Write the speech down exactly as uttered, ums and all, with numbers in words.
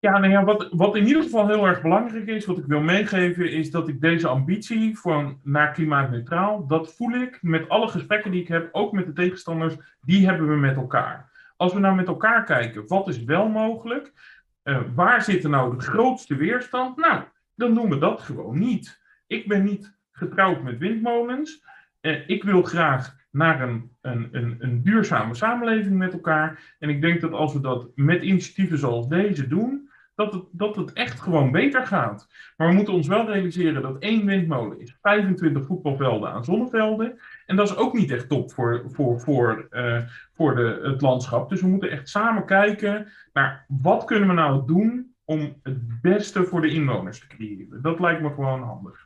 Ja, nou ja, wat, wat in ieder geval heel erg belangrijk is, wat ik wil meegeven, is dat ik deze ambitie voor naar klimaatneutraal, dat voel ik met alle gesprekken die ik heb, ook met de tegenstanders, die hebben we met elkaar. Als we nou met elkaar kijken, wat is wel mogelijk? Uh, waar zit er nou de grootste weerstand? Nou, dan doen we dat gewoon niet. Ik ben niet getrouwd met windmolens. Uh, ik wil graag naar een, een, een, een duurzame samenleving met elkaar. En ik denk dat als we dat met initiatieven zoals deze doen, dat het, dat het echt gewoon beter gaat. Maar we moeten ons wel realiseren dat één windmolen is vijfentwintig voetbalvelden aan zonnevelden. En dat is ook niet echt top voor, voor, voor, uh, voor de, het landschap. Dus we moeten echt samen kijken naar wat kunnen we nou doen om het beste voor de inwoners te creëren. Dat lijkt me gewoon handig.